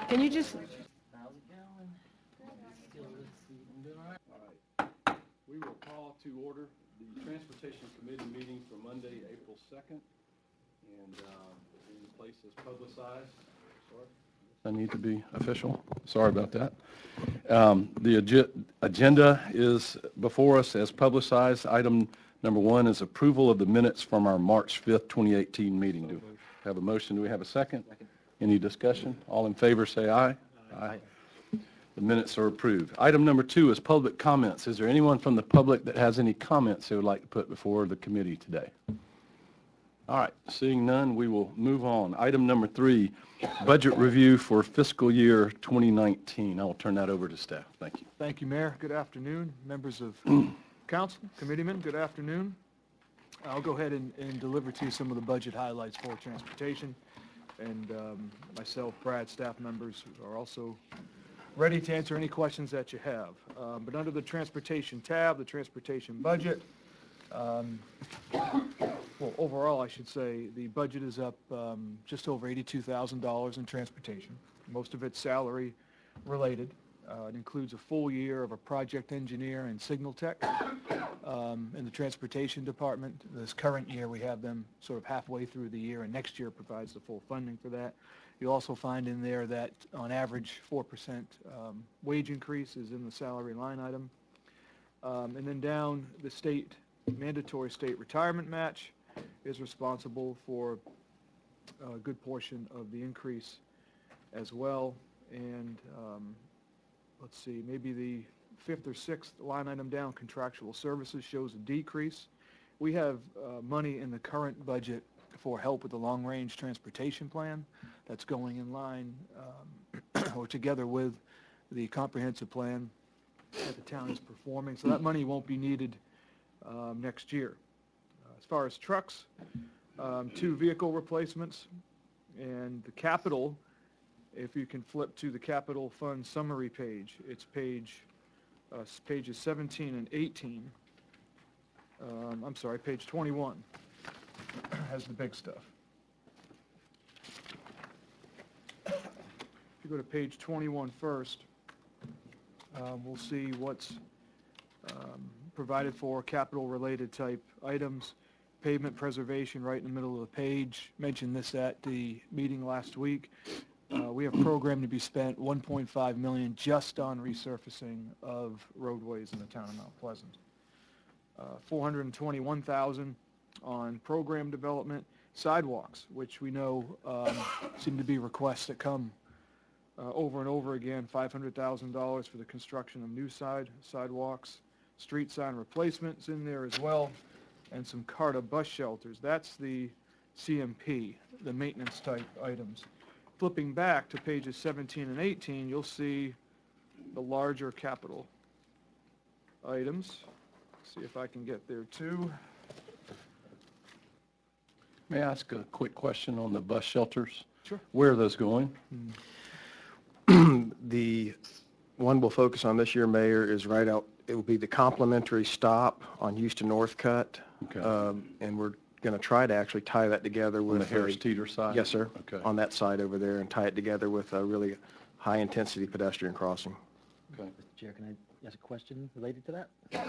Can you just, How's it going? All right. We will call to order the Transportation Committee meeting for Monday, April 2nd. And the place is publicized. Sorry. I need to be official. Sorry about that. The agenda is before us as publicized. Item number 1 is approval of the minutes from our March 5th, 2018 meeting. Do we have a motion? Do we have a second? Any discussion? All in favor say aye. Aye. The minutes are approved. Item number 2 is public comments. Is there anyone from the public that has any comments they would like to put before the committee today? All right, seeing none, we will move on. Item number 3, budget review for fiscal year 2019. I will turn that over to staff. Thank you. Thank you, Mayor. Good afternoon. Members of council, committeemen, good afternoon. I'll go ahead and deliver to you some of the budget highlights for transportation. And myself, Brad, staff members are also ready to answer any questions that you have. But under the transportation tab, the transportation budget, well, overall, I should say, the budget is up just over $82,000 in transportation. Most of it's salary related. It includes a full year of a project engineer and signal tech in the transportation department. This current year, we have them sort of halfway through the year, and next year provides the full funding for that. You'll also find in there that on average 4% wage increase is in the salary line item. And then down, the mandatory state retirement match is responsible for a good portion of the increase as well. And let's see, maybe the 5th or 6th line item down, contractual services, shows a decrease. We have money in the current budget for help with the long-range transportation plan that's going in line or together with the comprehensive plan that the town is performing. So that money won't be needed next year. As far as trucks, 2 vehicle replacements, and the capital, if you can flip to the capital fund summary page, it's pages 17 and 18. I'm sorry, page 21 has the big stuff. If you go to page 21 first, we'll see what's provided for capital-related type items. Pavement preservation right in the middle of the page. Mentioned this at the meeting last week. We have programmed to be spent $1.5 million just on resurfacing of roadways in the town of Mount Pleasant. $421,000 on program development. Sidewalks, which we know seem to be requests that come over and over again. $500,000 for the construction of new sidewalks. Street sign replacements in there as well, and some CARTA bus shelters. That's the CMP, the maintenance type items. Flipping back to pages 17 and 18, you'll see the larger capital items. See if I can get there too. May I ask a quick question on the bus shelters? Sure. Where are those going? The one we'll focus on this year, Mayor, is right out. It will be the complimentary stop on Houston Northcutt. Okay. And we're going to try to actually tie that together with On the Harris Teeter side? Yes, sir. Okay. On that side over there, and tie it together with a really high-intensity pedestrian crossing. Okay. Mr. Chair, can I ask a question related to that?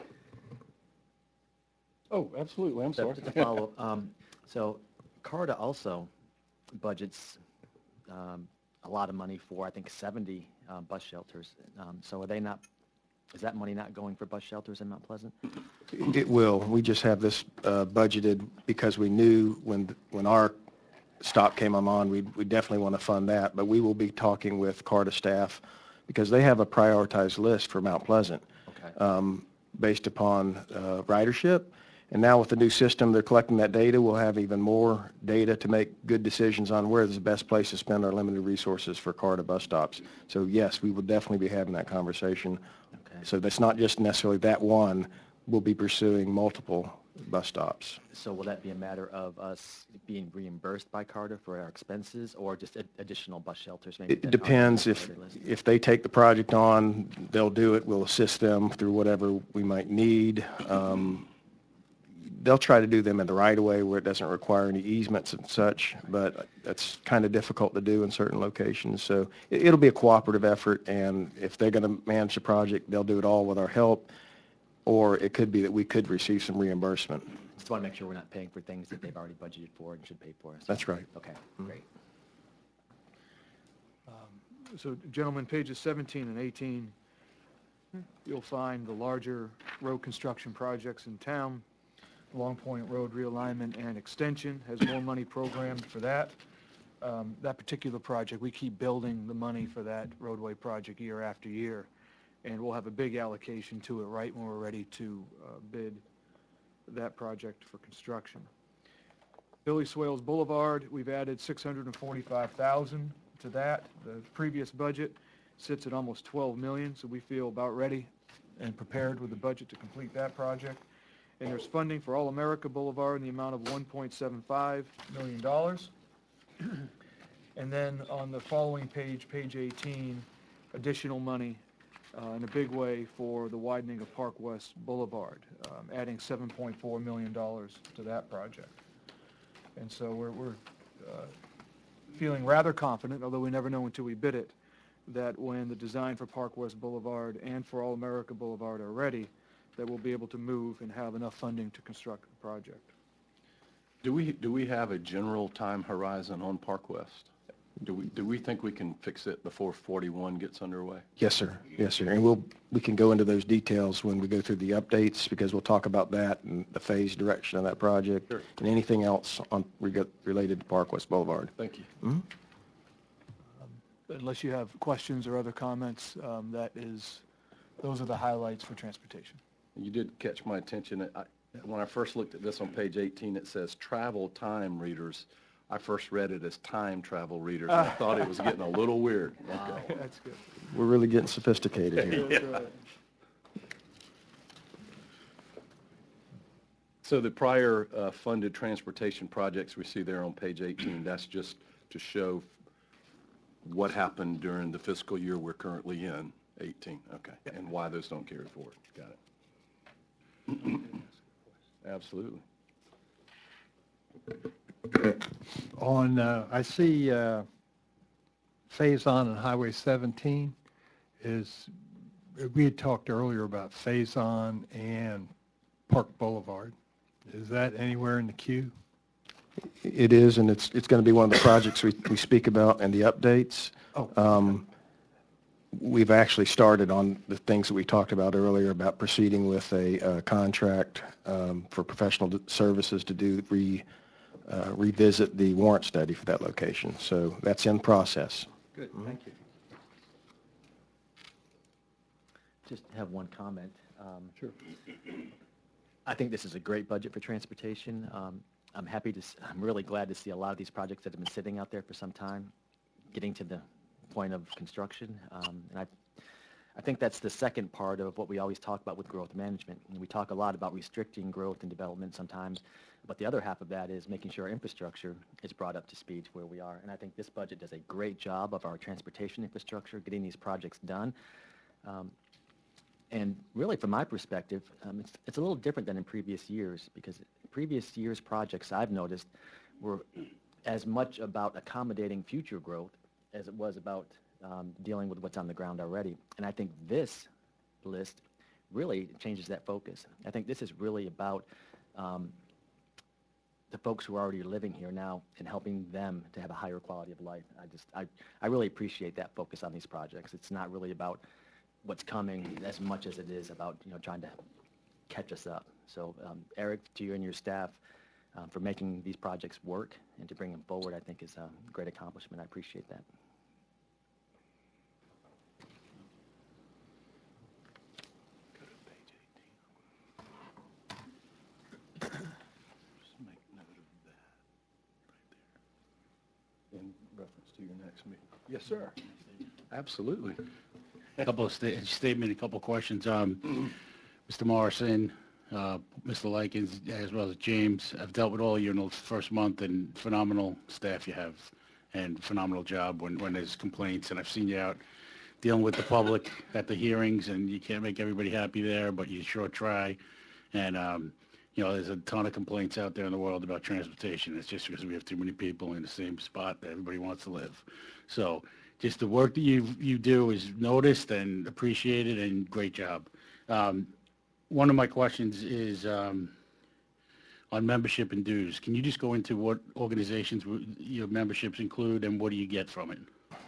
Oh, absolutely. I'm sorry. Just a follow-up. So CARTA also budgets a lot of money for, I think, 70 bus shelters. So are they not? Is that money not going for bus shelters in Mount Pleasant? It will. We just have this budgeted because we knew when our stop came on, we definitely want to fund that. But we will be talking with CARTA staff because they have a prioritized list for Mount Pleasant. Okay. Based upon ridership. And now with the new system, they're collecting that data. We'll have even more data to make good decisions on where is the best place to spend our limited resources for CARTA bus stops. So yes, we will definitely be having that conversation. Okay. So that's not just necessarily that one. We'll be pursuing multiple bus stops. So will that be a matter of us being reimbursed by CARTA for our expenses, or just additional bus shelters? Maybe It depends. If they take the project on, they'll do it. We'll assist them through whatever we might need. they'll try to do them in the right of way where it doesn't require any easements and such, but that's kind of difficult to do in certain locations. So it'll be a cooperative effort, and if they're going to manage the project, they'll do it all with our help, or it could be that we could receive some reimbursement. Just want to make sure we're not paying for things that they've already budgeted for and should pay for. So- That's right. Okay, great. So gentlemen, pages 17 and 18, you'll find the larger road construction projects in town. Long Point Road realignment and extension has more money programmed for that. That particular project, we keep building the money for that roadway project year after year, and we'll have a big allocation to it right when we're ready to bid that project for construction. Billy Swales Boulevard, we've added $645,000 to that. The previous budget sits at almost $12 million, so we feel about ready and prepared with the budget to complete that project. And there's funding for All America Boulevard in the amount of $1.75 million. And then on the following page, page 18, additional money in a big way for the widening of Park West Boulevard, adding $7.4 million to that project. And so we're feeling rather confident, although we never know until we bid it, that when the design for Park West Boulevard and for All America Boulevard are ready, that we'll be able to move and have enough funding to construct the project. Do we have a general time horizon on Park West? Do we think we can fix it before 41 gets underway? Yes, sir. Yes, sir. And we can go into those details when we go through the updates, because we'll talk about that and the phase direction of that project. Sure. And anything else on related to Park West Boulevard. Thank you. Mhm. Unless you have questions or other comments, those are the highlights for transportation. You did catch my attention. When I first looked at this on page 18, it says travel time readers. I first read it as time travel readers. I thought it was getting a little weird. Okay. That's good. We're really getting sophisticated here. That's right. So the prior funded transportation projects we see there on page 18, that's just to show what happened during the fiscal year we're currently in, 18, okay, and why those don't carry forward. Got it. Absolutely. I see Faison and Highway 17 we had talked earlier about Faison and Park Boulevard. Is that anywhere in the queue? It is, and it's going to be one of the projects we speak about and the updates. Oh. We've actually started on the things that we talked about earlier about proceeding with a contract for professional services to do revisit the warrant study for that location. So that's in process. Good, thank you. Just have one comment. Sure. I think this is a great budget for transportation. I'm really glad to see a lot of these projects that have been sitting out there for some time getting to the point of construction. And I think that's the second part of what we always talk about with growth management. And we talk a lot about restricting growth and development sometimes, but the other half of that is making sure our infrastructure is brought up to speed to where we are. And I think this budget does a great job of our transportation infrastructure, getting these projects done. And really, from my perspective, it's a little different than in previous years, because previous years' projects I've noticed were as much about accommodating future growth as it was about dealing with what's on the ground already. And I think this list really changes that focus. I think this is really about the folks who are already living here now and helping them to have a higher quality of life. I really appreciate that focus on these projects. It's not really about what's coming as much as it is about trying to catch us up. So Eric, to you and your staff for making these projects work and to bring them forward, I think is a great accomplishment. I appreciate that. Just make note of that right there in reference to your next meeting. Yes, sir. Absolutely. A couple of statement, a couple of questions. Mr. Morrison, Mr. Likens, as well as James, I've dealt with all of you in the first month, and phenomenal staff you have, and phenomenal job when there's complaints. And I've seen you out dealing with the public at the hearings, and you can't make everybody happy there, but you sure try. And You know, there's a ton of complaints out there in the world about transportation. It's just because we have too many people in the same spot that everybody wants to live. So just the work that you do is noticed and appreciated, and great job. One of my questions is on membership and dues. Can you just go into what organizations your memberships include and what do you get from it?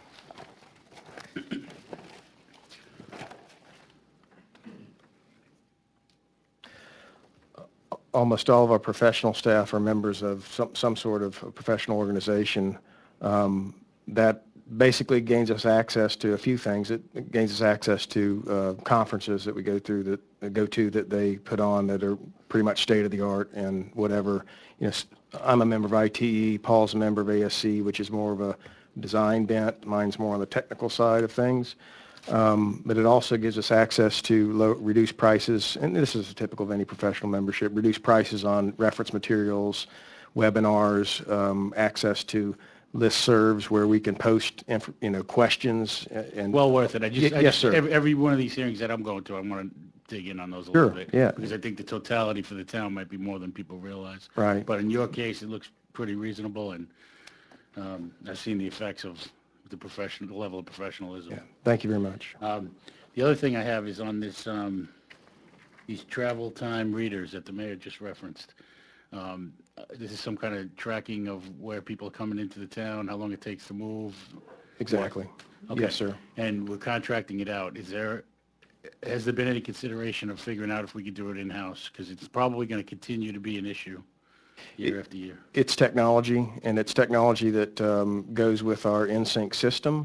Almost all of our professional staff are members of some sort of professional organization that basically gains us access to a few things. It gains us access to conferences that we go to that they put on that are pretty much state of the art and whatever. You know, I'm a member of ITE. Paul's a member of ASC, which is more of a design bent. Mine's more on the technical side of things. But it also gives us access to reduced prices, and this is typical of any professional membership, reduced prices on reference materials, webinars, access to listservs where we can post, questions. And Well worth it. Yes, sir. Every one of these hearings that I'm going to, I want to dig in on those a Sure, little bit. yeah. Because I think the totality for the town might be more than people realize. Right. But in your case, it looks pretty reasonable, and I've seen the effects of the level of professionalism. Yeah, thank you very much. The other thing I have is on this, these travel time readers that the mayor just referenced. This is some kind of tracking of where people are coming into the town, how long it takes to move. Exactly. Okay. Yes, sir. And we're contracting it out. Has there been any consideration of figuring out if we could do it in-house? Because it's probably going to continue to be an issue year after year. It's technology, and it's technology that goes with our InSync system.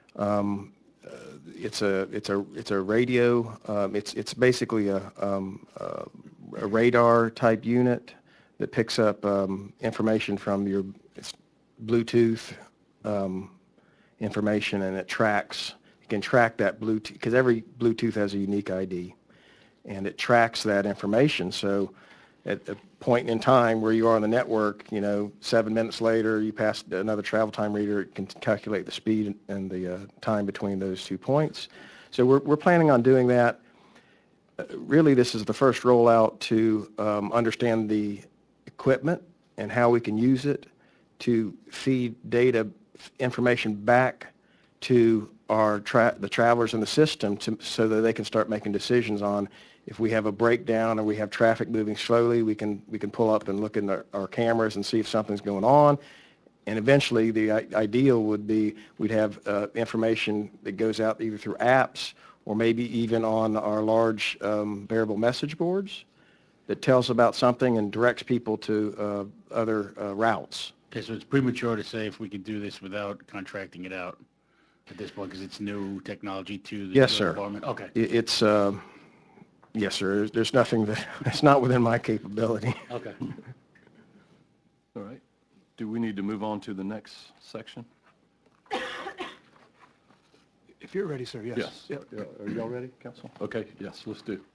It's a radio. It's basically a radar type unit that picks up information from your Bluetooth information, and it tracks. You can track that Bluetooth because every Bluetooth has a unique ID, and it tracks that information. So at a point in time where you are on the network, 7 minutes later, you pass another travel time reader, it can calculate the speed and the time between those 2 points. So we're planning on doing that. Really, this is the first rollout to understand the equipment and how we can use it to feed data information back to the travelers in the system so that they can start making decisions on if we have a breakdown or we have traffic moving slowly, we can pull up and look in our cameras and see if something's going on. And eventually, the ideal would be we'd have information that goes out either through apps or maybe even on our large variable message boards that tells about something and directs people to other routes. Okay, so it's premature to say if we could do this without contracting it out at this point because it's new technology to the Yes, sir. department? Okay. It's yes, sir. There's nothing it's not within my capability. Okay. All right. Do we need to move on to the next section? If you're ready, sir, yes. Yes. Yep. Yeah, are y'all ready, council? Okay, yes, let's do.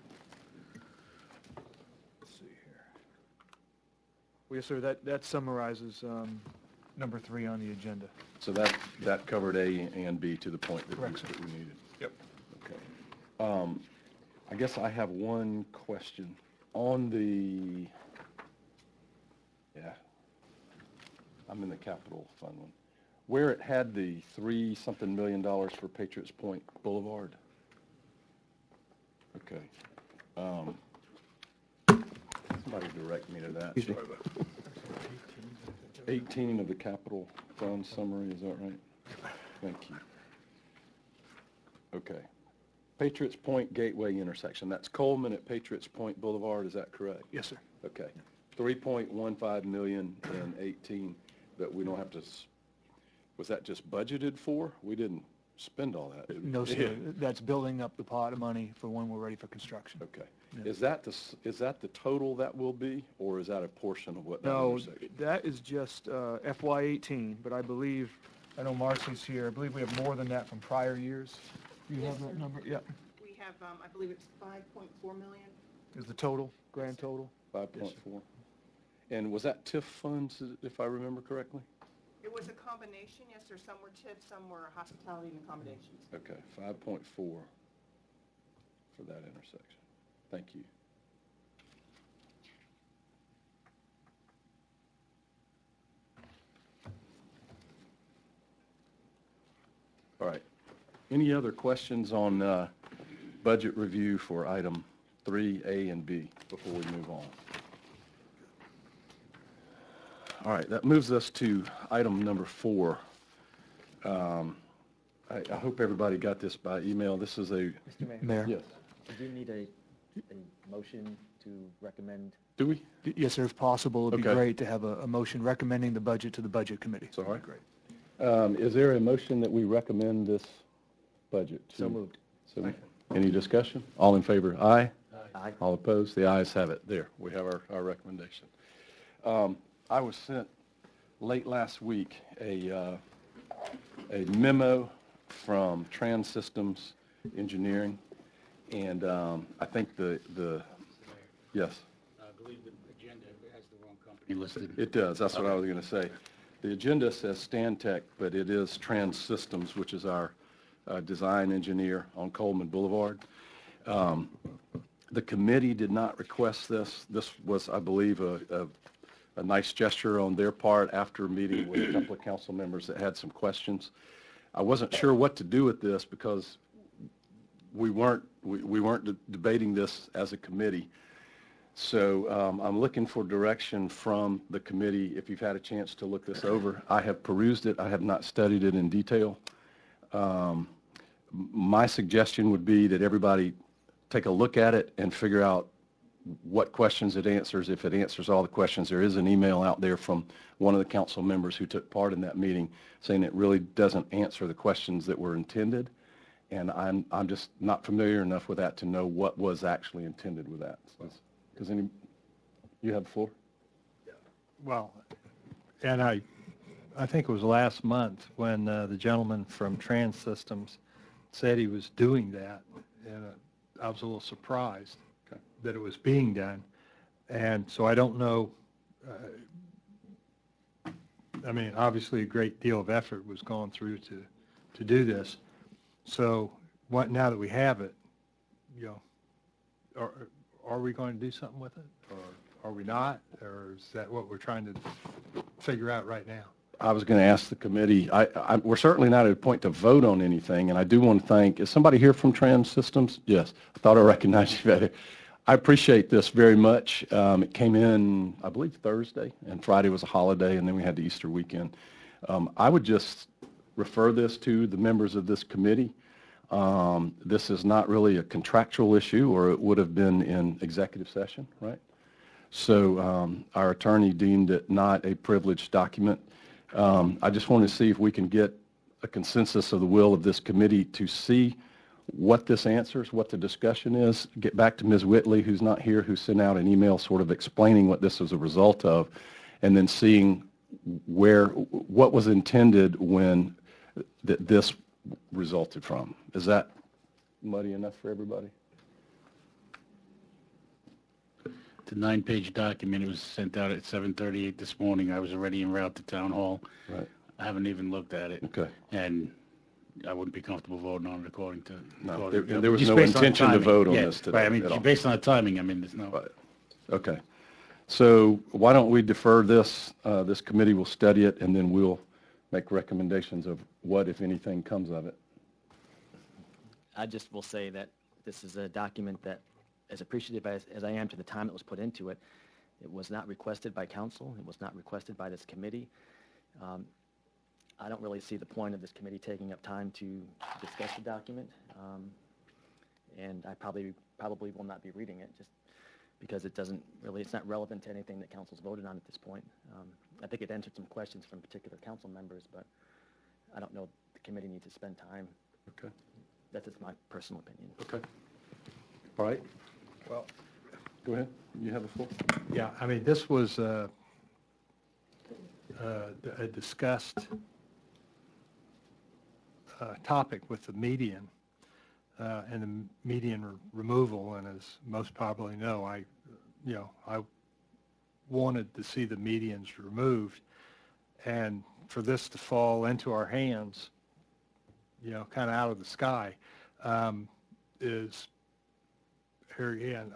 Let's see here. Well, yes, sir, that summarizes number 3 on the agenda. So that covered A and B to the point that Correct, sir. we needed. Yep. Okay. I guess I have one question. On the, I'm in the capital fund one, where it had the $3-something million for Patriots Point Boulevard. Okay. Somebody direct me to that. Excuse me. 18 of the capital fund summary, is that right? Thank you. Okay. Patriots Point Gateway intersection, that's Coleman at Patriots Point Boulevard, is that correct? Yes, sir. Okay. 3.15 million in 18, but we don't have to, was that just budgeted for? We didn't spend all that, did we? No, sir. That's building up the pot of money for when we're ready for construction. Okay. Yeah. Is that the total that will be, or is that a portion of what that No, intersection? that is just FY18, but I know Marcy's here, I believe we have more than that from prior years. Do you have that number? Yeah. We have, I believe it's 5.4 million. Is the total, grand total? 5.4. And was that TIF funds, if I remember correctly? It was a combination, yes, sir. Some were TIF, some were hospitality and accommodations. Okay, 5.4 for that intersection. Thank you. All right. Any other questions on budget review for item 3A and B before we move on? All right, that moves us to item number 4. I hope everybody got this by email. This is a, Mr. Mayor? Mayor? yes, Do you need a motion to recommend? do we? Yes, sir, if possible, it'd be Okay. great to have a motion recommending the budget to the Budget Committee. It's all right. Great. Is there a motion that we recommend this budget to? So moved. So, any discussion? All in favor? Aye. Aye. All opposed? The ayes have it. There, we have our recommendation. I was sent late last week a memo from Trans Systems Engineering, and I think yes, I believe the agenda has the wrong company listed. it does. That's what I was going to say. The agenda says Stantec, but it is Trans Systems, which is our design engineer on Coleman Boulevard. The committee did not request this. This was, I believe, a nice gesture on their part after meeting with a couple of council members that had some questions. I wasn't sure what to do with this because we weren't debating this as a committee. So I'm looking for direction from the committee if you've had a chance to look this over. I have perused it. I have not studied it in detail. My suggestion would be that everybody take a look at it and figure out what questions it answers. If it answers all the questions, there is an email out there from one of the council members who took part in that meeting saying it really doesn't answer the questions that were intended. And I'm just not familiar enough with that to know what was actually intended with that. Does you have the floor? Well, and I think it was last month when the gentleman from Trans Systems said he was doing that, and I was a little surprised that it was being done. And so I don't know, I mean, obviously a great deal of effort was gone through to do this. So now that we have it, are we going to do something with it? Or are we not? Or is that what we're trying to figure out right now? I was going to ask the committee, we're certainly not at a point to vote on anything, and I do want to thank, is somebody here from Trans Systems? Yes, I thought I recognized you better. I appreciate this very much. It came in, I believe, Thursday, and Friday was a holiday, and then we had the Easter weekend. I would just refer this to the members of this committee. This is not really a contractual issue, or it would have been in executive session, right? So our attorney deemed it not a privileged document. I just want to see if we can get a consensus of the will of this committee to see what this answers, what the discussion is, get back to Ms. Whitley, who's not here, who sent out an email sort of explaining what this was a result of, and then seeing what was intended when this resulted from. Is that muddy enough for everybody? The 9-page document, it was sent out at 7:38 this morning. I was already en route to town hall. Right. I haven't even looked at it. Okay. And I wouldn't be comfortable voting on it according to. No, according- there was just no based on the intention to timing. vote on Yeah, this today Right, I mean, at all. based on the timing, I mean, there's no. Right. Okay. So why don't we defer this? This committee will study it, and then we'll make recommendations of what, if anything, comes of it. I just will say that this is a document that, as appreciative as I am to the time that was put into it, it was not requested by council. It was not requested by this committee. I don't really see the point of this committee taking up time to discuss the document. And I probably will not be reading it just because it's not relevant to anything that council's voted on at this point. I think it answered some questions from particular council members, but I don't know if the committee needs to spend time. Okay. That's just my personal opinion. Okay. All right. Well, Go ahead. You have the floor. yeah, I mean, this was a discussed topic with the median and the median removal, and as most probably know, I wanted to see the medians removed, and for this to fall into our hands, kind of out of the sky, is here again.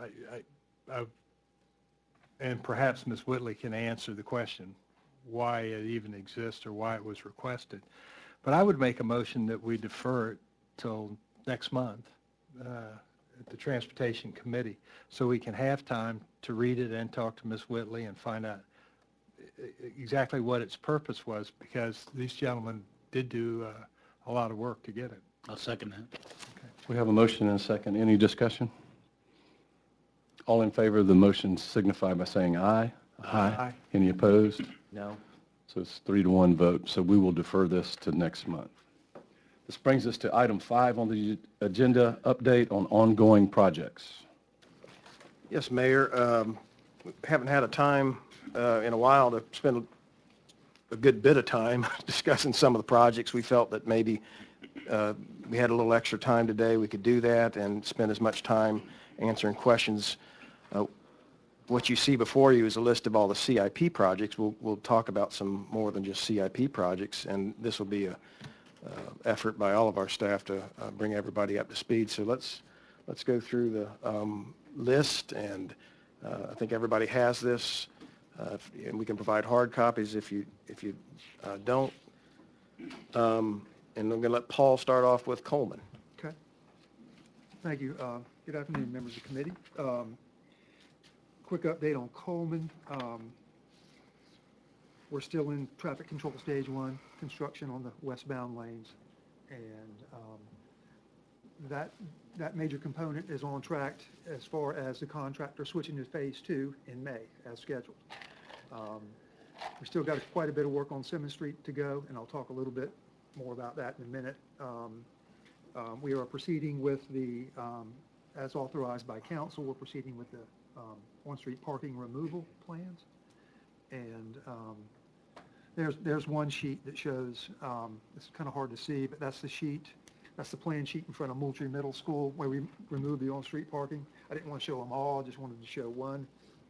And perhaps Ms. Whitley can answer the question why it even exists or why it was requested. But I would make a motion that we defer it till next month at the Transportation Committee, so we can have time to read it and talk to Ms. Whitley and find out exactly what its purpose was, because these gentlemen did do a lot of work to get it. I'll second that. We have a motion and a second. Any discussion? All in favor of the motion signify by saying aye. Aye. Any opposed? No? So it's 3-1 vote, so we will defer this to next month. This brings us to item 5 on the agenda, update on ongoing projects. Yes, Mayor. We haven't had a time in a while to spend a good bit of time discussing some of the projects. We felt that maybe we had a little extra time today. We could do that and spend as much time answering questions. What you see before you is a list of all the CIP projects. We'll talk about some more than just CIP projects, and this will be a effort by all of our staff to bring everybody up to speed. So let's go through the list, and I think everybody has this, and we can provide hard copies if you don't. And I'm going to let Paul start off with Coleman. Okay. Thank you. Good afternoon, members of the committee. Quick update on Coleman. We're still in traffic control stage 1, construction on the westbound lanes. And that major component is on track as far as the contractor switching to phase 2 in May as scheduled. We still got quite a bit of work on Simmons Street to go, and I'll talk a little bit more about that in a minute. We are proceeding with the, as authorized by council, we're proceeding with the on-street parking removal plans. And there's one sheet that shows, it's kind of hard to see, but that's the sheet, that's the plan sheet in front of Moultrie Middle School where we removed the on-street parking. I didn't want to show them all, I just wanted to show one.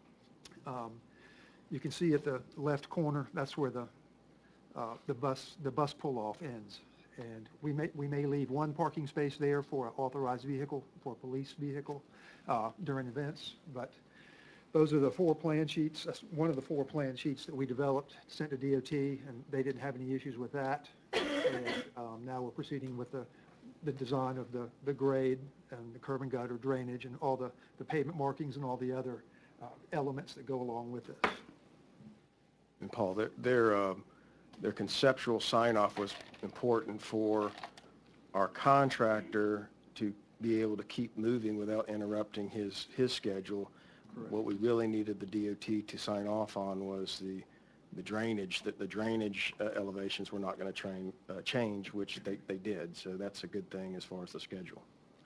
You can see at the left corner, that's where the bus pull-off ends. And we may leave one parking space there for an authorized vehicle, for a police vehicle during events, but those are the 4 plan sheets. That's one of the 4 plan sheets that we developed, sent to DOT, and they didn't have any issues with that. And now we're proceeding with the design of the grade and the curb and gutter drainage and all the pavement markings and all the other elements that go along with it. And Paul, their conceptual sign-off was important for our contractor to be able to keep moving without interrupting his schedule. Correct. What we really needed the DOT to sign off on was the drainage, that the drainage elevations were not going to change, which they did. So that's a good thing as far as the schedule.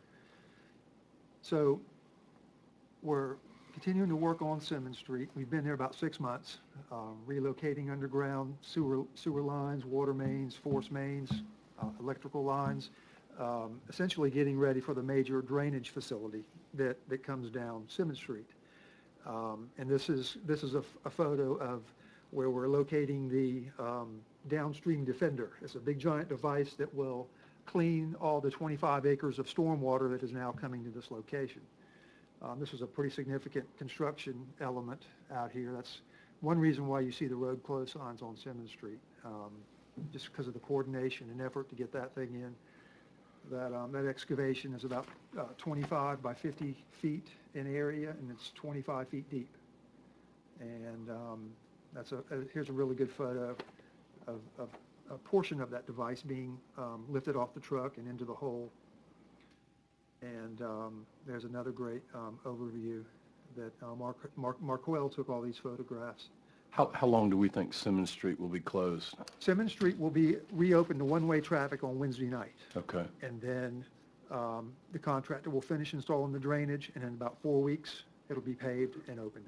So we're continuing to work on Simmons Street. We've been there about 6 months, relocating underground sewer lines, water mains, force mains, electrical lines, essentially getting ready for the major drainage facility that comes down Simmons Street. And this is a photo of where we're locating the downstream defender. It's a big giant device that will clean all the 25 acres of stormwater that is now coming to this location. This is a pretty significant construction element out here. That's one reason why you see the road closed signs on Simmons Street, just because of the coordination and effort to get that thing in. That excavation is about 25 by 50 feet in area, and it's 25 feet deep. And here's a really good photo of a portion of that device being lifted off the truck and into the hole. And there's another great overview that Mark Coyle took all these photographs. How long do we think Simmons Street will be closed? Simmons Street will be reopened to one-way traffic on Wednesday night. Okay. And then the contractor will finish installing the drainage, and in about 4 weeks, it'll be paved and open.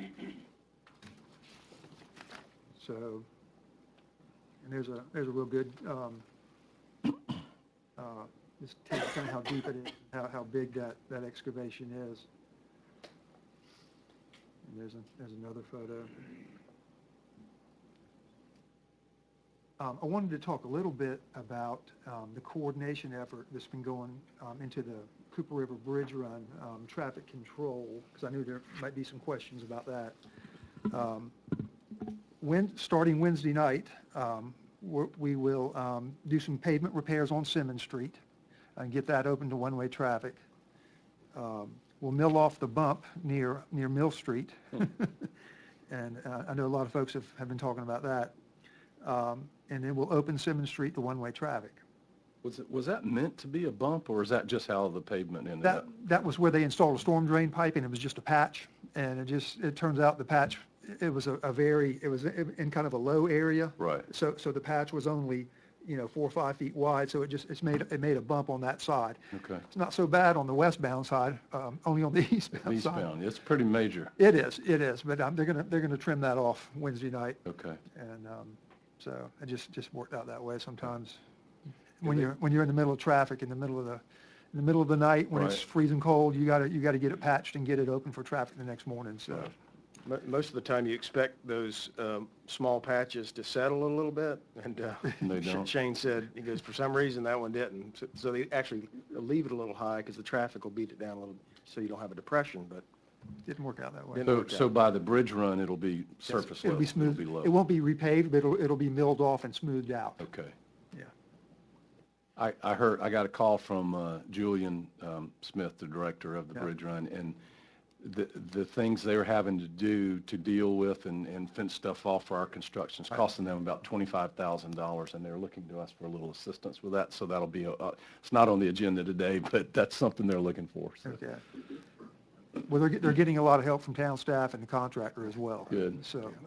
So, and there's a real good, just tell you kind of how deep it is, how big that excavation is. And there's another photo. I wanted to talk a little bit about the coordination effort that's been going into the Cooper River Bridge Run traffic control, because I knew there might be some questions about that. Starting Wednesday night, we will do some pavement repairs on Simmons Street and get that open to one-way traffic. We'll mill off the bump near Mill Street. And I know a lot of folks have been talking about that. And then we'll open Simmons Street to one-way traffic. Was that meant to be a bump, or is that just how the pavement ended That, up? that was where they installed a storm drain pipe, and it was just a patch. And it turns out the patch, it was it was in kind of a low area. Right. So the patch was only, 4 or 5 feet wide, so it made a bump on that side. Okay. It's not so bad on the westbound side, only on the eastbound side. Eastbound, it's pretty major. It is, but they're gonna trim that off Wednesday night. Okay. And so it just worked out that way sometimes. When you're in the middle of traffic, in the middle of the night, when it's Right. freezing cold, you gotta get it patched and get it open for traffic the next morning, so. Most of the time, you expect those small patches to settle a little bit, and They don't. Shane said, he goes, for some reason, that one didn't. So they actually leave it a little high because the traffic will beat it down a little, so you don't have a depression, but Didn't work out that way. Didn't So, work so out. by the bridge run, it'll be surface It'll level? be smooth. It'll be low? It won't be repaved, but it'll be milled off and smoothed out. Okay. Yeah. I got a call from Julian Smith, the director of the Yeah. bridge run, and the things they're having to do to deal with and fence stuff off for our construction is costing them about $25,000, and they're looking to us for a little assistance with that. So that'll be, it's not on the agenda today, but that's something they're looking for. So. Okay. Well, they're getting a lot of help from town staff and the contractor as well. Good.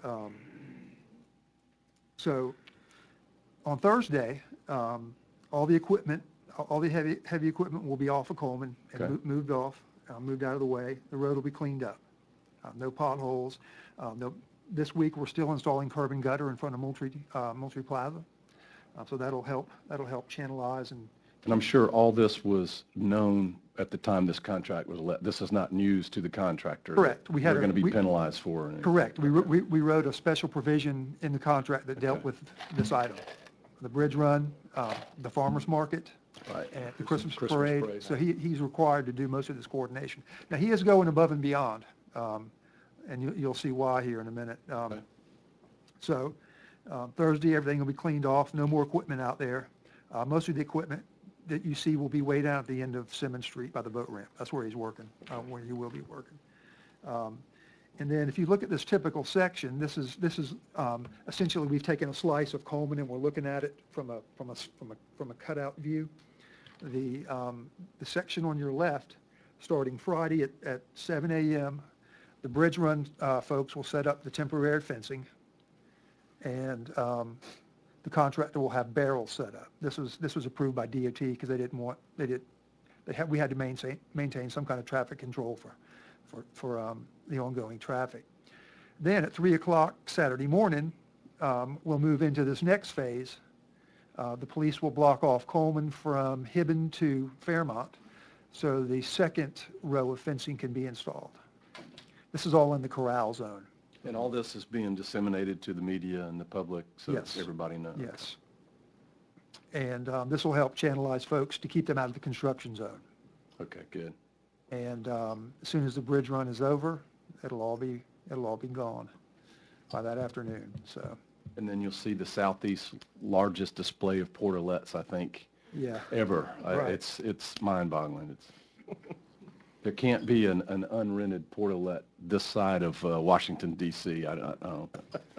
So on Thursday, all the equipment, all the heavy equipment will be off of Coleman and Okay. moved off, moved out of the way. The road will be cleaned up. No potholes. This week, we're still installing curb and gutter in front of Moultrie Plaza. So that'll help channelize and. And I'm sure all this was known at the time this contract was let. This is not news to the contractor. Correct. They're going to be penalized for it. Correct. We wrote a special provision in the contract that dealt Okay. with this item. The bridge run, the farmer's market, Right. and the Christmas Christmas parade. parade. So he's required to do most of this coordination. Now, he is going above and beyond, and you'll see why here in a minute. Okay. So Thursday, everything will be cleaned off, no more equipment out there. Most of the equipment that you see will be way down at the end of Simmons Street by the boat ramp. That's where he's working, where he will be working. And then if you look at this typical section, this is essentially we've taken a slice of Coleman and we're looking at it from a cutout view. The section on your left, starting Friday at 7 a.m., the bridge run folks will set up the temporary fencing, and the contractor will have barrels set up. This was approved by DOT because we had to maintain some kind of traffic control for the ongoing traffic. Then at 3 o'clock Saturday morning, we'll move into this next phase. The police will block off Coleman from Hibben to Fairmont, so the second row of fencing can be installed. This is all in the corral zone. And all this is being disseminated to the media and the public so Yes. everybody knows. Yes. And this will help channelize folks to keep them out of the construction zone. Okay, good. And as soon as the bridge run is over, it'll all be gone by that afternoon. So, And then you'll see the southeast largest display of portalettes, I think, yeah. ever. Right. It's mind-boggling. There can't be an unrented portalette this side of Washington, D.C. I don't.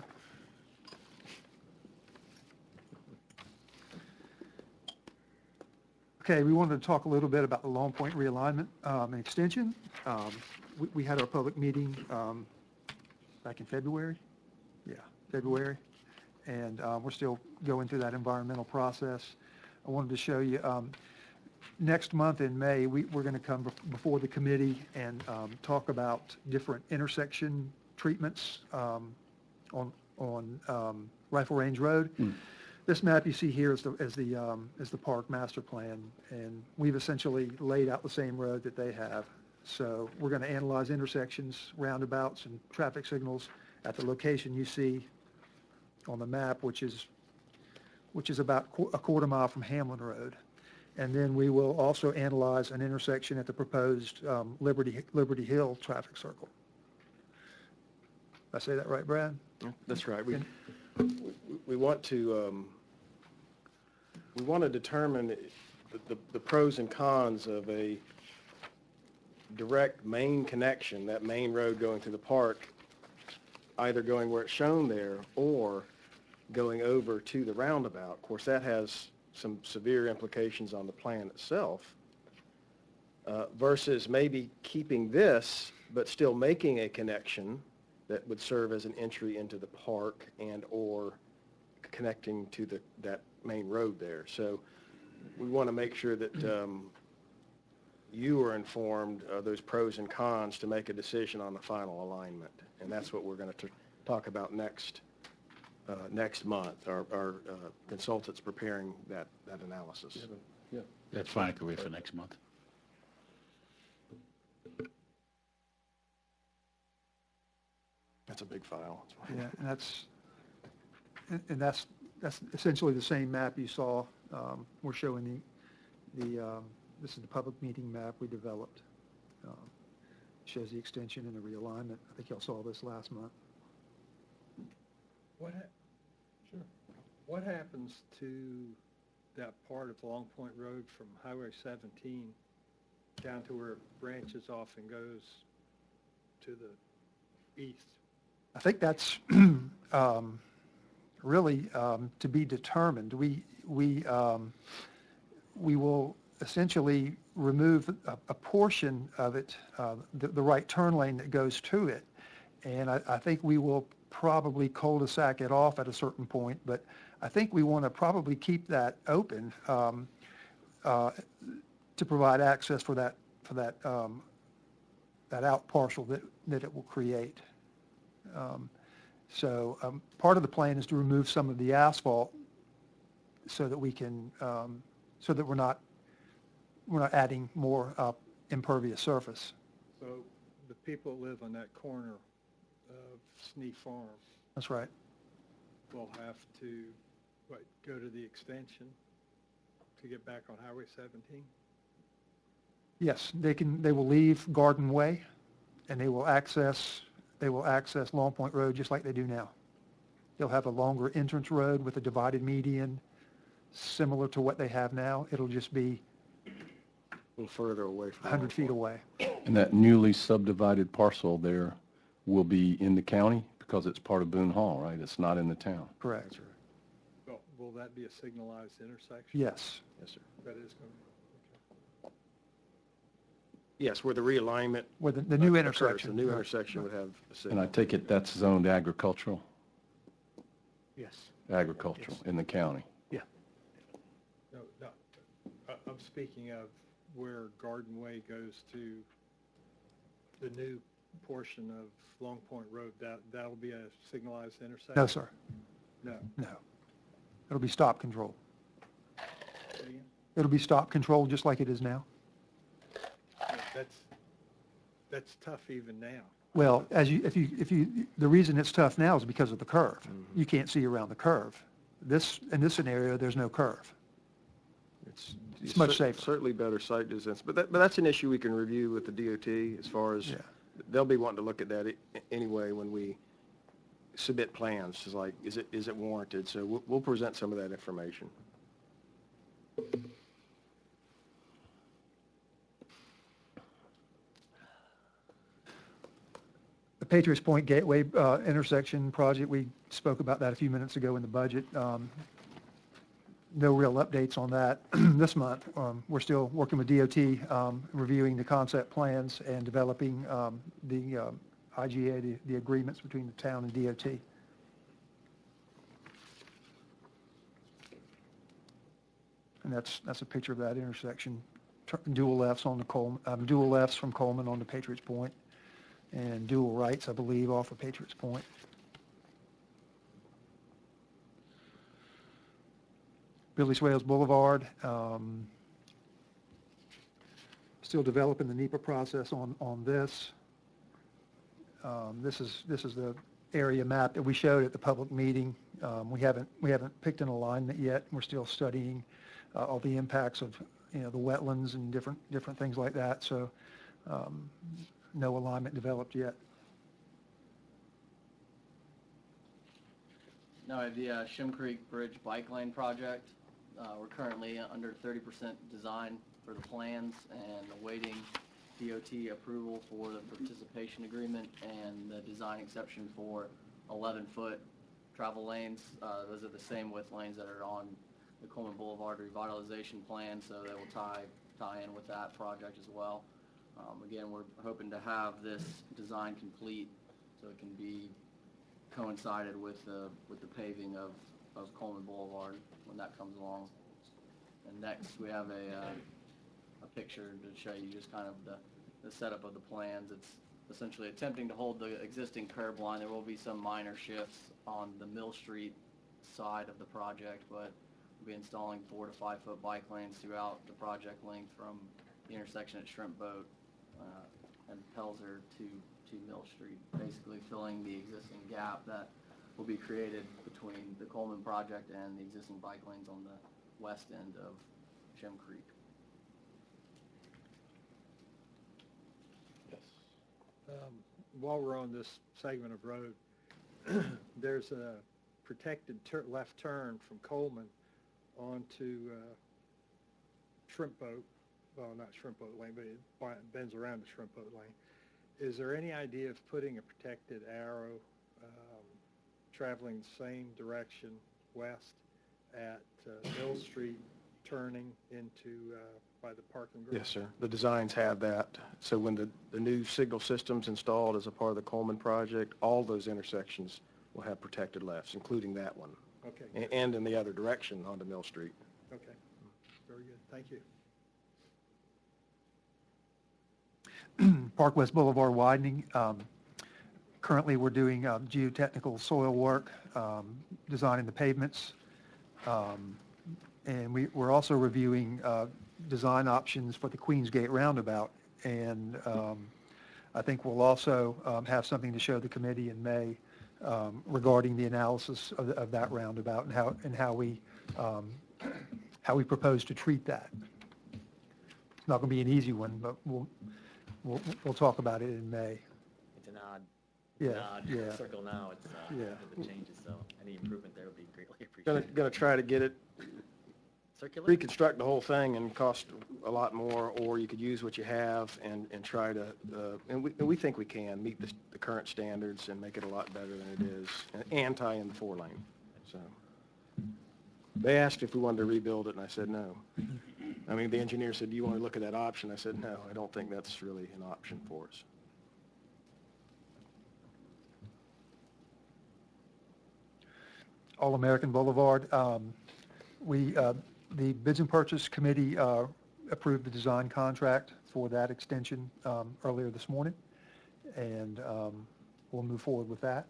Okay, we wanted to talk a little bit about the Long Point realignment and extension. We had our public meeting back in February. Yeah, February. And we're still going through that environmental process. I wanted to show you, next month in May, we're going to come before the committee and talk about different intersection treatments on Rifle Range Road. This map you see here is the park master plan, and we've essentially laid out the same road that they have. So we're going to analyze intersections, roundabouts, and traffic signals at the location you see on the map, which is about a quarter mile from Hamlin Road. And then we will also analyze an intersection at the proposed Liberty Hill traffic circle. Did I say that right, Brad? that's right. We want to we want to determine the pros and cons of a direct main connection, that main road going through the park, either going where it's shown there or going over to the roundabout. Of course, that has some severe implications on the plan itself, versus maybe keeping this, but still making a connection that would serve as an entry into the park and or connecting to that main road there. So we want to make sure that you are informed of those pros and cons to make a decision on the final alignment. And that's what we're going to talk about next month. Our consultant's preparing that analysis. Yeah. That's fine, I can wait for next month. That's a big file. Yeah, and that's essentially the same map you saw. We're showing this is the public meeting map we developed. Shows the extension and the realignment. I think y'all saw this last month. What happens to that part of Long Point Road from Highway 17 down to where it branches off and goes to the east? I think that's really to be determined. We will essentially remove a portion of it, the right turn lane that goes to it, and I think we will probably cul-de-sac it off at a certain point, but I think we want to probably keep that open to provide access for that out parcel that it will create. So part of the plan is to remove some of the asphalt so that we can, so that we're not adding more impervious surface. So the people that live on that corner of Snee Farm That's right. will have to, go to the extension to get back on Highway 17? Yes, they will leave Garden Way, and they will access Long Point Road just like they do now. They'll have a longer entrance road with a divided median, similar to what they have now. It'll just be A little further away from 100 feet away. And that newly subdivided parcel there will be in the county because it's part of Boone Hall, right? It's not in the town. Correct. That's right. Well, will that be a signalized intersection? Yes. Yes, sir. That is going to, Yes, where the realignment Where the new occurs. intersection. The new intersection would have a signal. And I take it that's zoned agricultural, Yes. agricultural in the county. no, I'm speaking of where Garden Way goes to the new portion of Long Point Road. That'll be a signalized intersection? No, sir. No. No. It'll be stop control. Say again? It'll be stop control just like it is now. Yeah, that's tough even now. Well, the reason it's tough now is because of the curve. You can't see around the curve. In this scenario, there's no curve. It's much safer. Certainly better site distance, but that's an issue we can review with the DOT as far as, Yeah. they'll be wanting to look at that anyway when we submit plans. It's like, is it warranted? So we'll present some of that information. The Patriots Point Gateway intersection project, we spoke about that a few minutes ago in the budget. No real updates on that this month. We're still working with DOT, reviewing the concept plans and developing the IGA, the agreements between the town and DOT. And that's a picture of that intersection. Dual lefts on the dual lefts from Coleman on to Patriots Point, and dual rights, I believe, off of Patriots Point. Billy Swales Boulevard, still developing the NEPA process on this. This is the area map that we showed at the public meeting. We haven't picked an alignment yet. We're still studying all the impacts of the wetlands and different things like that. So no alignment developed yet. No, the Shim Creek Bridge Bike Lane project, We're currently under 30% design for the plans and awaiting DOT approval for the participation agreement and the design exception for 11-foot travel lanes. Those are the same width lanes that are on the Coleman Boulevard revitalization plan, so they will tie in with that project as well. Again, we're hoping to have this design complete so it can be coincided with the paving of Coleman Boulevard when that comes along. And next, we have a picture to show you just kind of the setup of the plans. It's essentially attempting to hold the existing curb line. There will be some minor shifts on the Mill Street side of the project, but we'll be installing 4 to 5 foot bike lanes throughout the project length from the intersection at Shrimp Boat and Pelzer to Mill Street, basically filling the existing gap that will be created between the Coleman project and the existing bike lanes on the west end of Shem Creek. Yes. While we're on this segment of road, there's a protected left turn from Coleman onto Shrimp Boat. Well, not Shrimp Boat Lane, but it bends around to Shrimp Boat Lane. Is there any idea of putting a protected arrow traveling the same direction west at Mill Street, turning into by the parking garage? Yes, sir. The designs have that. So when the new signal system's installed as a part of the Coleman project, all those intersections will have protected lefts, including that one. Okay. And in the other direction onto Mill Street. Okay. Very good. Thank you. Park West Boulevard widening. Currently, we're doing geotechnical soil work, designing the pavements, and we're also reviewing design options for the Queensgate roundabout. And I think we'll also have something to show the committee in May regarding the analysis of that roundabout and how we propose to treat that. It's not going to be an easy one, but we'll talk about it in May. It's an odd, Yeah. circle now. It's Yeah. the changes, so any improvement there would be greatly appreciated. Going to try to get it, Circular? reconstruct the whole thing and cost a lot more, or you could use what you have and try to, and we think we can meet the current standards and make it a lot better than it is, and tie in the 4-lane. So they asked if we wanted to rebuild it, and I said no. I mean, the engineer said, do you want to look at that option? I said, no, I don't think that's really an option for us. All-American Boulevard. The Bids and Purchase Committee approved the design contract for that extension earlier this morning, and we'll move forward with that.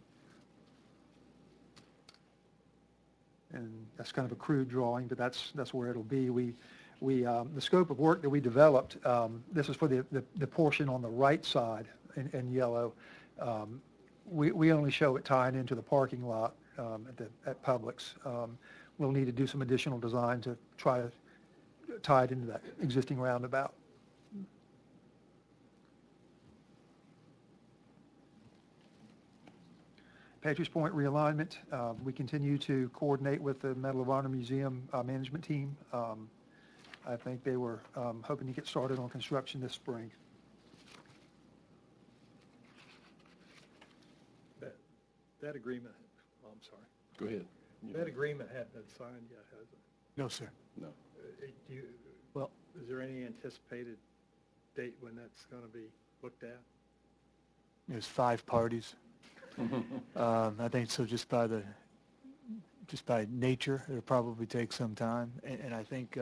And that's kind of a crude drawing, but that's where it'll be. The scope of work that we developed, this is for the portion on the right side in yellow. We only show it tying into the parking lot at Publix. We'll need to do some additional design to try to tie it into that existing roundabout. Patriots Point realignment, we continue to coordinate with the Medal of Honor Museum management team. I think they were hoping to get started on construction this spring. That agreement, I'm sorry. Go ahead. That agreement hadn't been signed yet, has it? No, sir. No. Well, Is there any anticipated date when that's going to be looked at? there's 5 parties. I think so. Just by nature, it'll probably take some time, and I think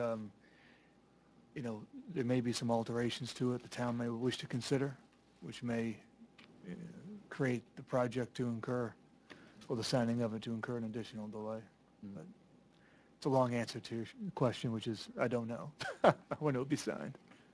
there may be some alterations to it the town may wish to consider, which may create the project to incur, or the signing of it to incur an additional delay. But it's a long answer to your question, which is I don't know when it will be signed.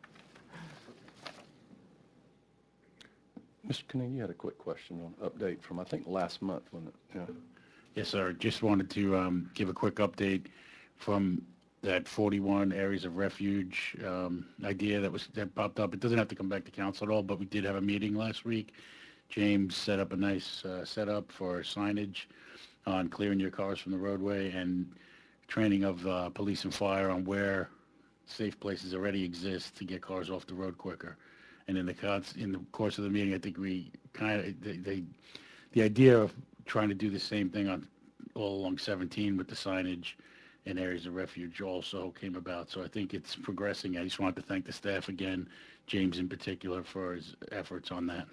Mr. Kenney, you had a quick question on update from, I think, last month, wasn't it? Yeah. Yes, sir. Just wanted to give a quick update from that 41 areas of refuge idea that popped up. It doesn't have to come back to council at all, but we did have a meeting last week. James set up a nice setup for signage on clearing your cars from the roadway, and training of police and fire on where safe places already exist to get cars off the road quicker. And in the course of the meeting, I think we kind of, the idea of trying to do the same thing on all along 17 with the signage and areas of refuge also came about. So I think it's progressing. I just wanted to thank the staff again, James in particular, for his efforts on that.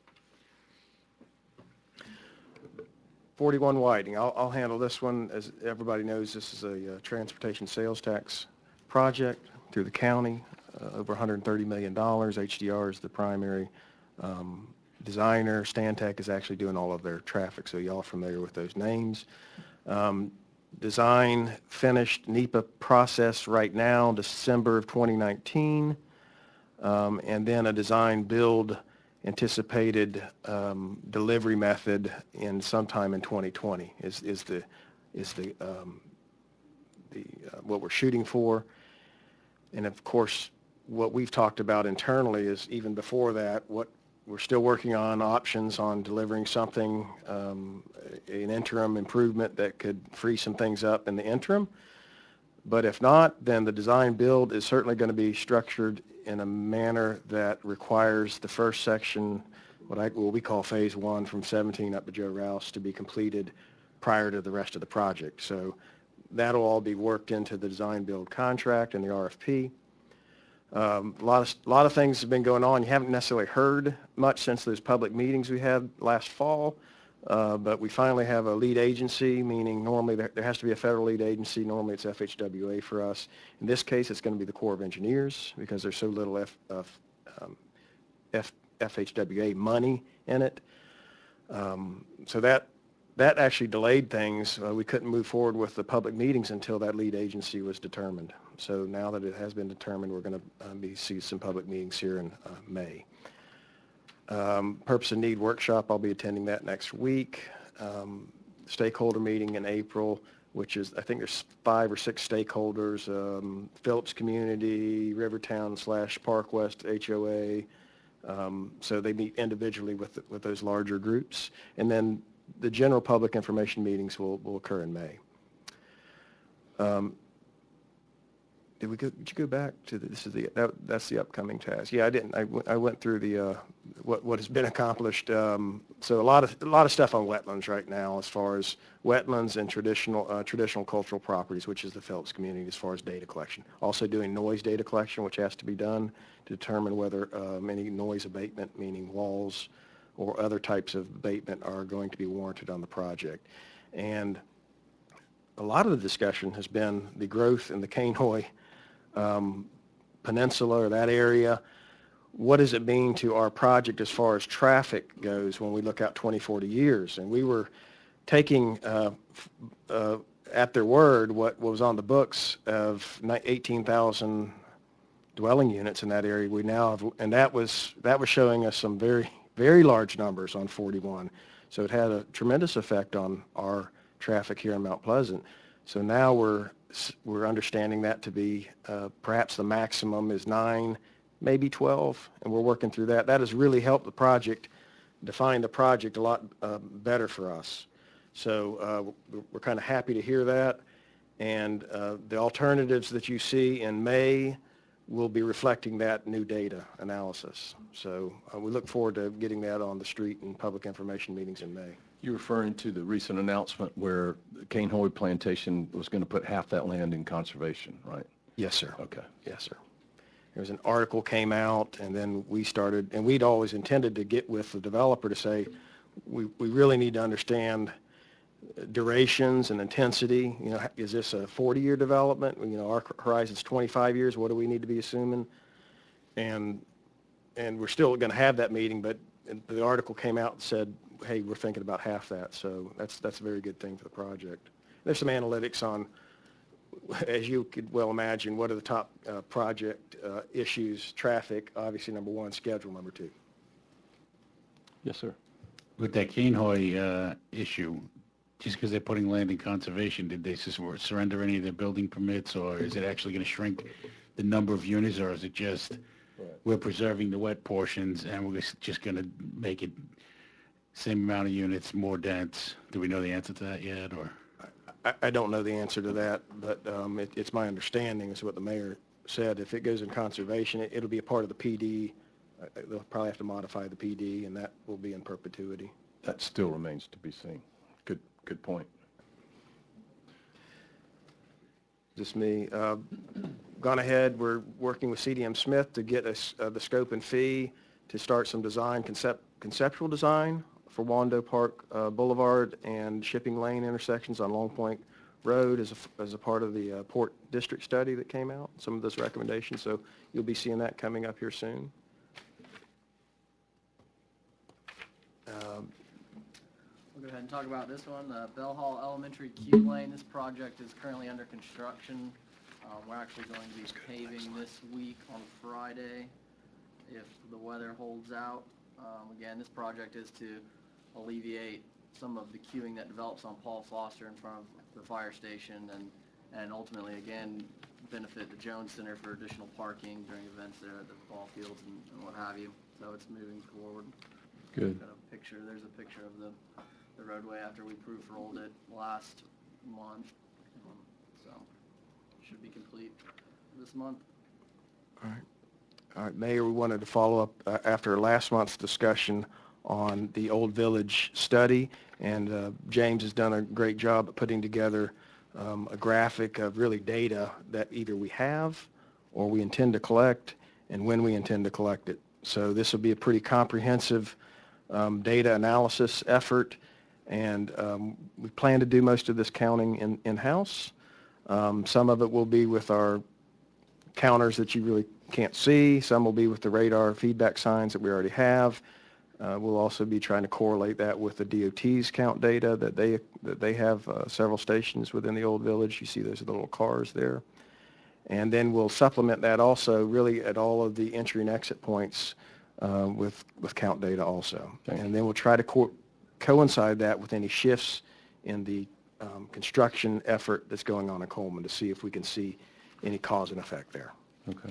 41 Whiting, I'll handle this one. As everybody knows, this is a transportation sales tax project through the county, over $130 million. HDR is the primary designer. Stantec is actually doing all of their traffic, so y'all are familiar with those names. Design finished, NEPA process right now, December of 2019, and then a design build anticipated delivery method in sometime in 2020 is what we're shooting for. And of course, what we've talked about internally is even before that, what we're still working on options on delivering something, an interim improvement that could free some things up in the interim. But if not, then the design build is certainly going to be structured in a manner that requires the first section, what we call phase one from 17 up to Joe Rouse, to be completed prior to the rest of the project. So that'll all be worked into the design build contract and the RFP. A lot of things have been going on. You haven't necessarily heard much since those public meetings we had last fall, but we finally have a lead agency, meaning normally there has to be a federal lead agency. Normally it's FHWA for us. In this case, it's going to be the Corps of Engineers because there's so little FHWA money in it. So that actually delayed things. We couldn't move forward with the public meetings until that lead agency was determined. So now that it has been determined, we're going to see some public meetings here in May. Purpose and Need Workshop, I'll be attending that next week. Stakeholder meeting in April, which is, I think there's 5 or 6 stakeholders, Phillips Community, Rivertown / Park West HOA. So they meet individually with those larger groups. And then the general public information meetings will occur in May. Did you go back to that's the upcoming task? Yeah, I didn't. I went through the what has been accomplished. So a lot of stuff on wetlands right now, as far as wetlands and traditional cultural properties, which is the Phillips community, as far as data collection. Also doing noise data collection, which has to be done to determine whether any noise abatement, meaning walls or other types of abatement, are going to be warranted on the project. And a lot of the discussion has been the growth in the Cainhoy Peninsula, or that area. What does it mean to our project as far as traffic goes when we look out 20, 40 years? And we were taking at their word what was on the books of 18,000 dwelling units in that area. We now have, and that was showing us some very, very large numbers on 41. So it had a tremendous effect on our traffic here in Mount Pleasant. So now we're understanding that to be perhaps the maximum is 9, maybe 12, and we're working through that. That has really helped the project, define the project a lot better for us. So we're kind of happy to hear that. And the alternatives that you see in May will be reflecting that new data analysis. So we look forward to getting that on the street and public information meetings in May. You're referring to the recent announcement where Cainhoy Plantation was going to put half that land in conservation, right? Yes, sir. Okay. Yes, sir. There was an article came out, and then we started, and we'd always intended to get with the developer to say, we really need to understand durations and intensity. You know, is this a 40-year development? You know, our horizon's 25 years. What do we need to be assuming? And we're still going to have that meeting, but the article came out and said, hey, we're thinking about half that. So that's a very good thing for the project. There's some analytics on, as you could well imagine, what are the top project issues? Traffic, obviously, number 1, schedule, number 2. Yes, sir. With that Cainhoy issue, just because they're putting land in conservation, did they surrender any of their building permits, or is it actually going to shrink the number of units, or is it just we're preserving the wet portions and we're just going to make it same amount of units, more dense? Do we know the answer to that yet, or? I don't know the answer to that, but it's my understanding, is what the mayor said. If it goes in conservation, it'll be a part of the PD. They'll probably have to modify the PD, and that will be in perpetuity. That still remains to be seen. Good point. Just me. Gone ahead, we're working with CDM Smith to get us the scope and fee to start some conceptual design for Wando Park Boulevard and Shipping Lane intersections on Long Point Road as a part of the Port District study that came out, some of those recommendations. So you'll be seeing that coming up here soon. We'll go ahead and talk about this one, Bell Hall Elementary Q Lane. This project is currently under construction. We're actually going to be paving this week on Friday if the weather holds out. Again, this project is to alleviate some of the queuing that develops on Paul Foster in front of the fire station, and ultimately, again, benefit the Jones Center for additional parking during events there at the ball fields and what have you. So it's moving forward. Good. Got a picture. There's a picture of the roadway after we proof rolled it last month. So should be complete this month. All right, Mayor, we wanted to follow up after last month's discussion on the Old Village study, and James has done a great job at putting together a graphic of really data that either we have or we intend to collect and when we intend to collect it. So this will be a pretty comprehensive data analysis effort, and we plan to do most of this counting in-house. Some of it will be with our counters that you really can't see. Some will be with the radar feedback signs that we already have. We'll also be trying to correlate that with the DOT's count data that they have several stations within the Old Village. You see those little cars there. And then we'll supplement that also really at all of the entry and exit points with count data also. And then we'll try to coincide that with any shifts in the construction effort that's going on in Coleman to see if we can see any cause and effect there. Okay.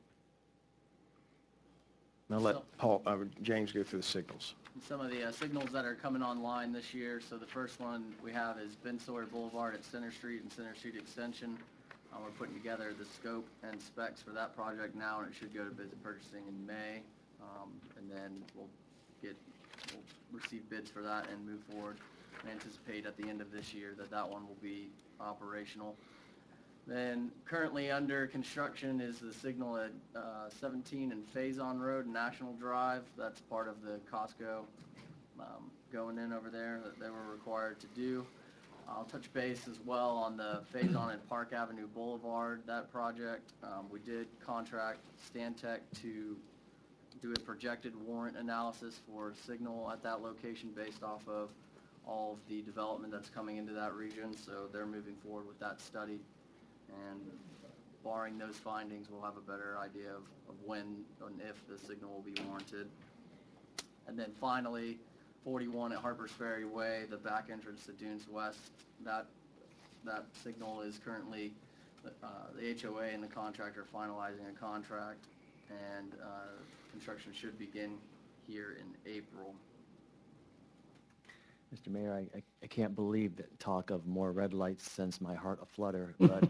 Now let James go through the signals. Some of the signals that are coming online this year. So the first one we have is Ben Sawyer Boulevard at Center Street and Center Street Extension. We're putting together the scope and specs for that project now, and it should go to bids and purchasing in May. And then we'll receive bids for that and move forward. We anticipate at the end of this year that one will be operational. Then currently under construction is the signal at 17 and Faison Road, National Drive. That's part of the Costco going in over there that they were required to do. I'll touch base as well on the Faison and Park Avenue Boulevard, that project. We did contract Stantec to do a projected warrant analysis for signal at that location based off of all of the development that's coming into that region. So they're moving forward with that study. And barring those findings, we'll have a better idea of when and if the signal will be warranted. And then finally, 41 at Harpers Ferry Way, the back entrance to Dunes West, that signal is currently, the HOA and the contractor finalizing a contract, and construction should begin here in April. Mr. Mayor, I can't believe that talk of more red lights sends my heart aflutter, but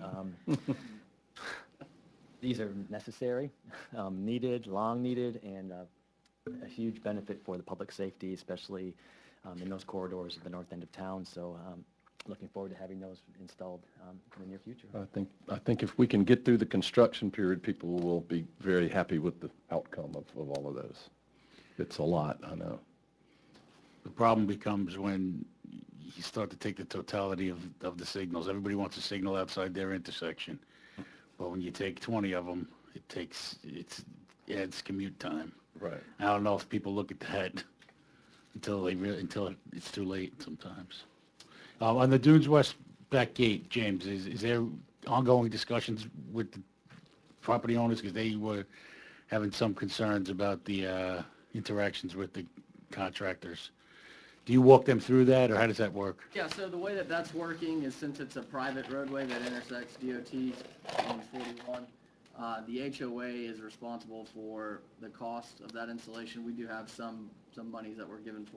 these are necessary, needed, long needed, and a huge benefit for the public safety, especially in those corridors at the north end of town. So looking forward to having those installed in the near future. I think if we can get through the construction period, people will be very happy with the outcome of all of those. It's a lot, I know. The problem becomes when you start to take the totality of the signals. Everybody wants a signal outside their intersection. But when you take 20 of them, it adds commute time. Right. I don't know if people look at that until it's too late sometimes. On the Dunes West back gate, James, is there ongoing discussions with the property owners? Because they were having some concerns about the interactions with the contractors. Do you walk them through that, or how does that work? Yeah, so the way that that's working is, since it's a private roadway that intersects DOT's on 41, the HOA is responsible for the cost of that installation. We do have some monies that were given for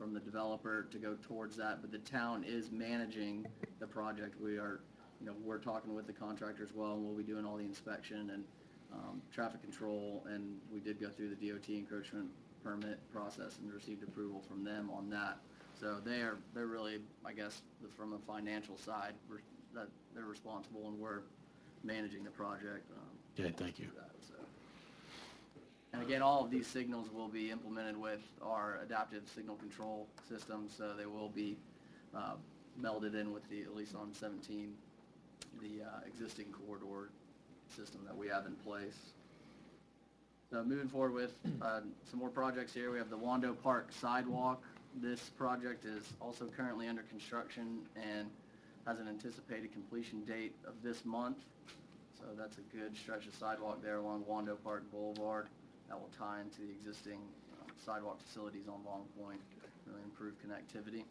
from the developer to go towards that, but the town is managing the project. We are, we're talking with the contractor as well, and we'll be doing all the inspection and traffic control, and we did go through the DOT encroachment permit process and received approval from them on that. So they're really, I guess, from a financial side, that they're responsible, and we're managing the project. Okay, thank you. So. And again, all of these signals will be implemented with our adaptive signal control system, so they will be melded in with at least on 17, the existing corridor system that we have in place. So moving forward with some more projects here, we have the Wando Park sidewalk. This project is also currently under construction and has an anticipated completion date of this month. So that's a good stretch of sidewalk there along Wando Park Boulevard that will tie into the existing sidewalk facilities on Long Point, really improve connectivity.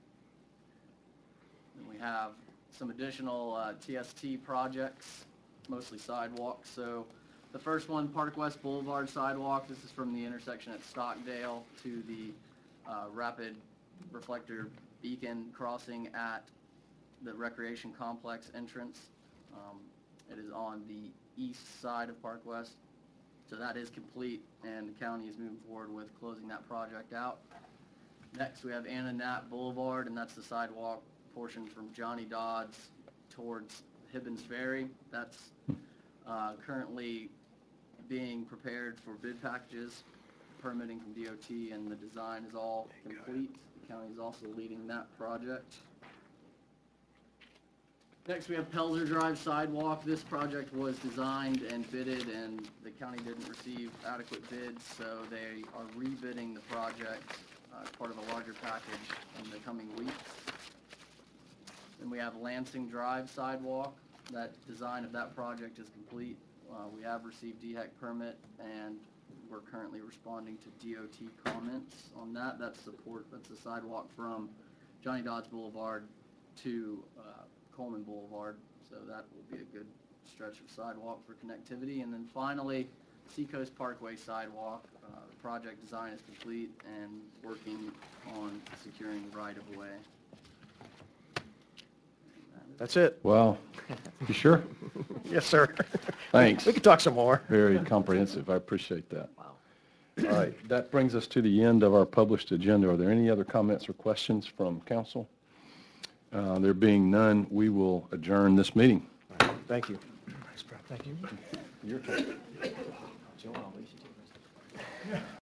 And we have some additional TST projects, mostly sidewalks. So the first one, Park West Boulevard sidewalk. This is from the intersection at Stockdale to the Rapid Reflector Beacon crossing at the Recreation Complex entrance. It is on the east side of Park West. So that is complete, and the county is moving forward with closing that project out. Next, we have Anna Knapp Boulevard, and that's the sidewalk portion from Johnny Dodds towards Hibbins Ferry. That's currently being prepared for bid packages, permitting from DOT, and the design is all complete. The county is also leading that project. Next, we have Pelzer Drive sidewalk. This project was designed and bidded, and the county didn't receive adequate bids, so they are rebidding the project as part of a larger package in the coming weeks. Then we have Lansing Drive sidewalk. That design of that project is complete. We have received DHEC permit, and we're currently responding to DOT comments on that. That's the sidewalk from Johnny Dodds Boulevard to Coleman Boulevard, so that will be a good stretch of sidewalk for connectivity. And then finally, Seacoast Parkway sidewalk. The project design is complete and working on securing right-of-way. That's it. Wow. You sure? Yes, sir. Thanks. We could talk some more. Very comprehensive. I appreciate that. Wow. All right, that brings us to the end of our published agenda. Are there any other comments or questions from council? There being none, we will adjourn this meeting. Thank you. Thank you. Your turn.